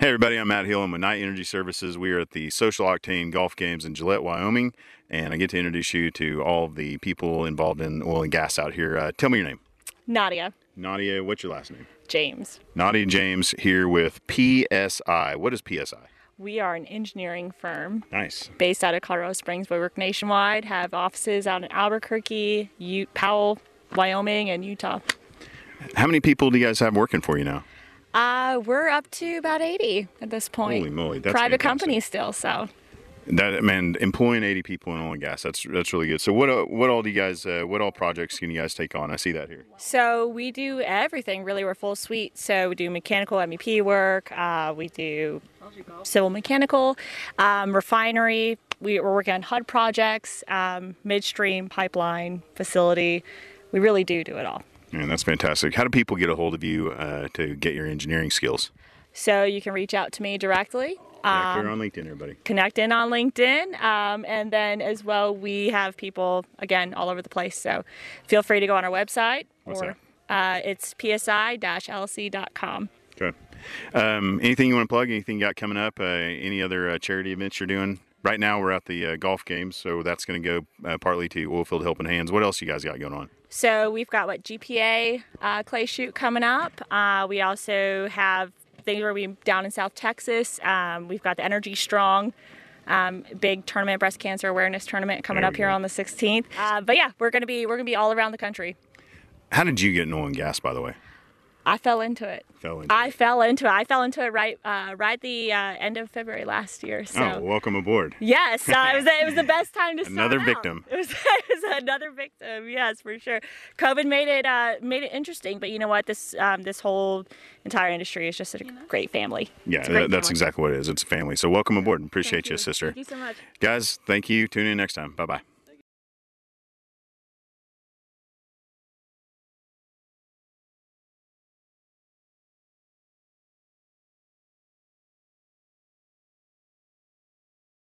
Hey everybody, I'm Matt Hill. I'm with Knight Energy Services. We are at the Social Octane Golf Games in Gillette, Wyoming, and I get to introduce you to all of the people involved in oil and gas out here. Tell me your name. Nadia. Nadia, what's your last name? James. Nadia James here with PSI. What is PSI? We are an engineering firm. Nice. Based out of Colorado Springs, but we work nationwide, have offices out in Albuquerque, Powell, Wyoming, and Utah. How many people do you guys have working for you now? We're up to about 80 at this point. Holy moly, that's private fantastic. Company still, so. That, man, employing 80 people in oil and gas, that's really good. So what all do you guys, what all projects can you guys take on? I see that here. So we do everything, really. We're full suite. So we do mechanical MEP work. We do civil mechanical, refinery. We're working on HUD projects, midstream, pipeline, facility. We really do it all. Man, that's fantastic. How do people get a hold of you to get your engineering skills? So you can reach out to me directly. Yeah, clear on LinkedIn, everybody. Connect in on LinkedIn. And then as well, we have people, again, all over the place. So feel free to go on our website. What's that? It's psi-lc.com. Okay. Anything you want to plug? Anything you got coming up? Any other charity events you're doing? Right now we're at the golf games, so that's going to go partly to Oilfield Helping Hands. What else you guys got going on? So we've got GPA clay shoot coming up. We also have things where we're down in South Texas. We've got the Energy Strong big tournament, breast cancer awareness tournament coming up here on the 16th. But yeah, we're gonna be all around the country. How did you get in oil and gas, by the way? I fell into it. I fell into it right the end of February last year. So. Oh, welcome aboard. Yes, it was the best time to start Another out. victim. It was another victim. Yes, for sure. COVID made it interesting, but you know what? This whole entire industry is just a great family. Yeah, that's exactly what it is. It's a family. So welcome aboard. Appreciate you, sister. Thank you so much. Guys, thank you. Tune in next time. Bye-bye.